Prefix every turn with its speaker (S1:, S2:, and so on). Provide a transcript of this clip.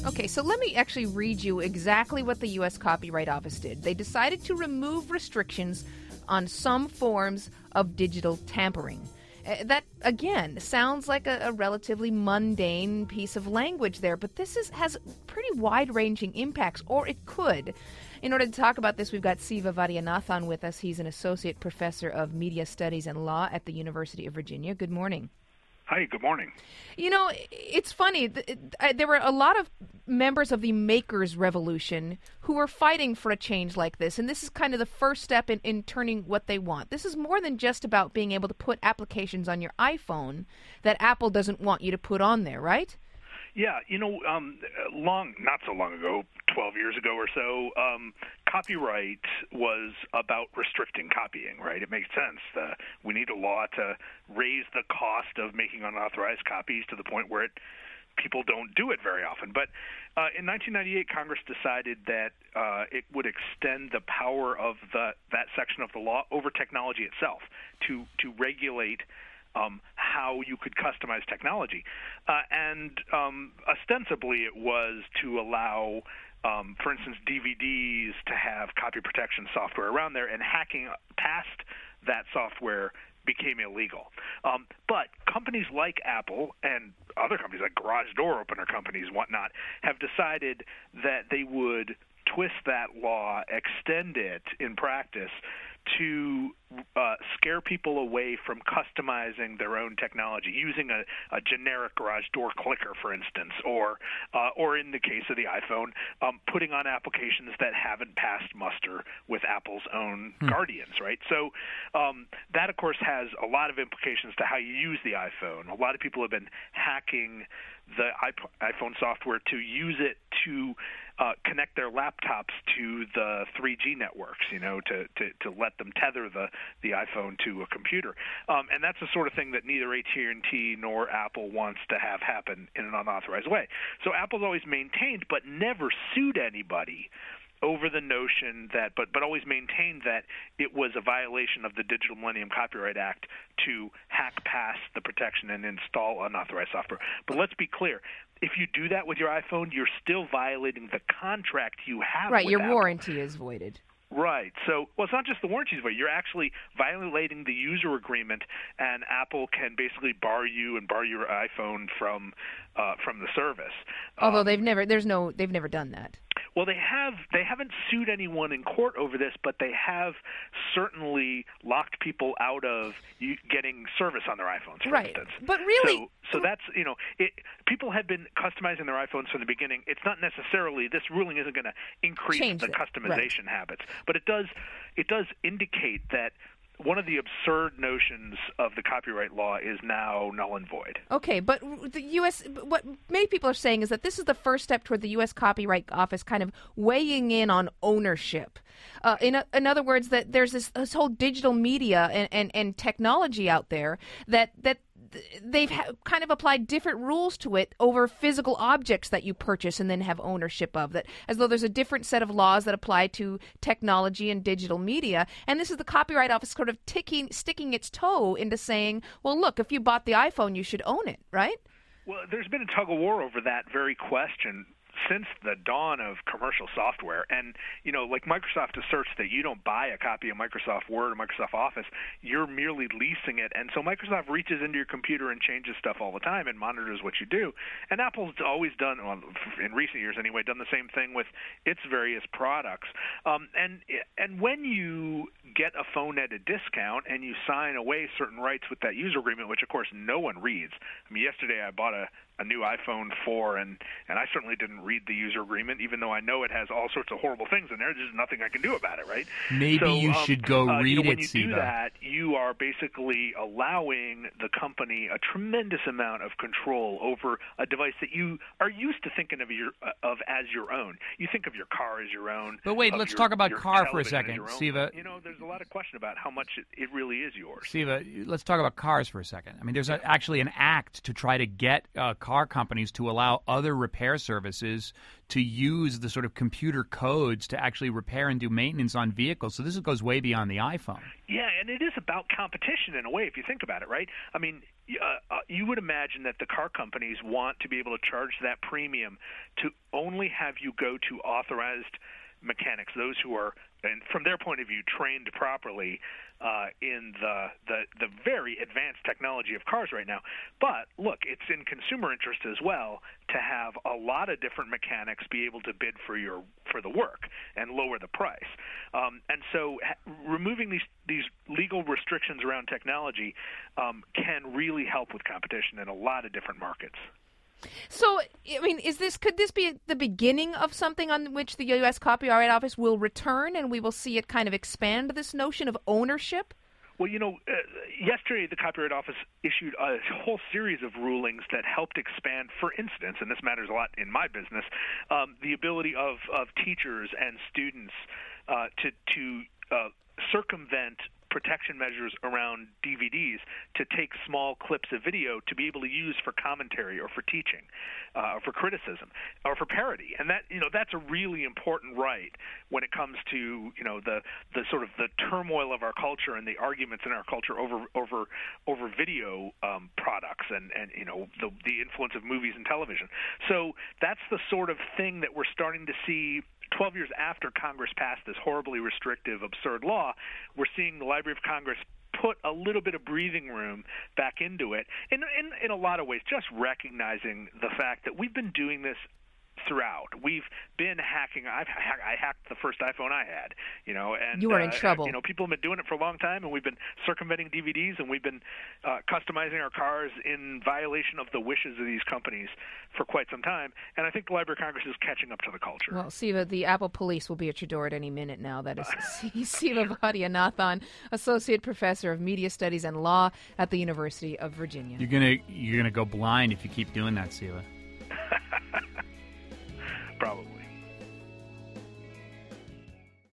S1: Okay, so let me actually read you exactly what the U.S. Copyright Office did. They decided to remove restrictions on some forms of digital tampering. That, again, sounds like a relatively mundane piece of language there, but this has pretty wide-ranging impacts, or it could. In order to talk about this, we've got Siva Vaidyanathan with us. He's an associate professor of media studies and law at the University of Virginia. Good morning.
S2: Hi, good morning.
S1: You know, it's funny. There were a lot of members of the Makers Revolution who were fighting for a change like this, and this is kind of the first step in turning what they want. This is more than just about being able to put applications on your iPhone that Apple doesn't want you to put on there, right?
S2: Yeah, not so long ago, 12 years ago or so, copyright was about restricting copying, right? It makes sense. We need a law to raise the cost of making unauthorized copies to the point where people don't do it very often. But in 1998, Congress decided that it would extend the power of that section of the law over technology itself to regulate how you could customize technology. And ostensibly it was to allow, for instance, DVDs to have copy protection software around there, and hacking past that software became illegal. But companies like Apple and other companies like garage door opener companies and whatnot have decided that they would twist that law, extend it in practice to scare people away from customizing their own technology, using a generic garage door clicker, for instance, or in the case of the iPhone, putting on applications that haven't passed muster with Apple's own guardians, right? So that, of course, has a lot of implications to how you use the iPhone. A lot of people have been hacking the iPhone software to use it to connect their laptops to the 3G networks, to let them tether the iPhone to a computer. And that's the sort of thing that neither AT&T nor Apple wants to have happen in an unauthorized way. So Apple's always maintained, but never sued anybody over the notion that, but always maintained that it was a violation of the Digital Millennium Copyright Act to hack past the protection and install unauthorized software. But let's be clear. If you do that with your iPhone, you're still violating the contract you have with
S1: your
S2: Apple.
S1: warranty is voided.
S2: Right. So, it's not just the warranties, but you're actually violating the user agreement, and Apple can basically bar you and bar your iPhone from the service.
S1: Although they've never done that.
S2: Well, they haven't sued anyone in court over this, but they have certainly locked people out of getting service on their iPhones, for instance.
S1: But really,
S2: so that's people have been customizing their iPhones from the beginning. It's not necessarily, this ruling isn't going to increase the customization habits, but it does indicate that one of the absurd notions of the copyright law is now null and void.
S1: Okay, but what many people are saying is that this is the first step toward the U.S. Copyright Office kind of weighing in on ownership. In other words, that there's this whole digital media and technology out there that they've kind of applied different rules to it over physical objects that you purchase and then have ownership of, that as though there's a different set of laws that apply to technology and digital media. And this is the Copyright Office sort of sticking its toe into saying, well, look, if you bought the iPhone, you should own it, right?
S2: Well, there's been a tug of war over that very question since the dawn of commercial software. And, like Microsoft asserts that you don't buy a copy of Microsoft Word or Microsoft Office, you're merely leasing it. And so Microsoft reaches into your computer and changes stuff all the time and monitors what you do. And Apple's always done, well, in recent years anyway, done the same thing with its various products. And when you get a phone at a discount and you sign away certain rights with that user agreement, which of course no one reads. I mean, yesterday I bought a new iPhone 4, and I certainly didn't read the user agreement, even though I know it has all sorts of horrible things in there. There's nothing I can do about it, right?
S3: Maybe you should go read
S2: when
S3: it,
S2: Siva. When you do that, you are basically allowing the company a tremendous amount of control over a device that you are used to thinking of as your own. You think of your car as your own.
S3: But wait, let's talk about car for a second, Siva.
S2: There's a lot of question about how much it really is yours.
S3: Siva, let's talk about cars for a second. I mean, there's actually an act to try to get car companies to allow other repair services to use the sort of computer codes to actually repair and do maintenance on vehicles. So this goes way beyond the iPhone.
S2: Yeah, and it is about competition in a way, if you think about it, right? I mean, you would imagine that the car companies want to be able to charge that premium to only have you go to authorized mechanics, those who are, and from their point of view, trained properly in the very advanced technology of cars right now. But look, it's in consumer interest as well to have a lot of different mechanics be able to bid for the work and lower the price. And so removing these legal restrictions around technology can really help with competition in a lot of different markets.
S1: So, I mean, could this be the beginning of something on which the U.S. Copyright Office will return, and we will see it kind of expand this notion of ownership?
S2: Well, yesterday the Copyright Office issued a whole series of rulings that helped expand, for instance, and this matters a lot in my business, the ability of teachers and students to circumvent protection measures around DVDs to take small clips of video to be able to use for commentary or for teaching, or for criticism, or for parody. And that's a really important right when it comes to the sort of the turmoil of our culture and the arguments in our culture over video products and the influence of movies and television. So that's the sort of thing that we're starting to see 12 years after Congress passed this horribly restrictive, absurd law. We're seeing the Library of Congress put a little bit of breathing room back into it in a lot of ways, just recognizing the fact that we've been doing this throughout. We've been hacking. I hacked the first iPhone I had, and
S1: you were in trouble.
S2: People have been doing it for a long time, and we've been circumventing DVDs, and we've been customizing our cars in violation of the wishes of these companies for quite some time. And I think the Library of Congress is catching up to the culture.
S1: Well, Siva, the Apple police will be at your door at any minute now. That is Siva Vaidyanathan, Associate Professor of Media Studies and Law at the University of Virginia.
S3: You're gonna go blind if you keep doing that, Siva.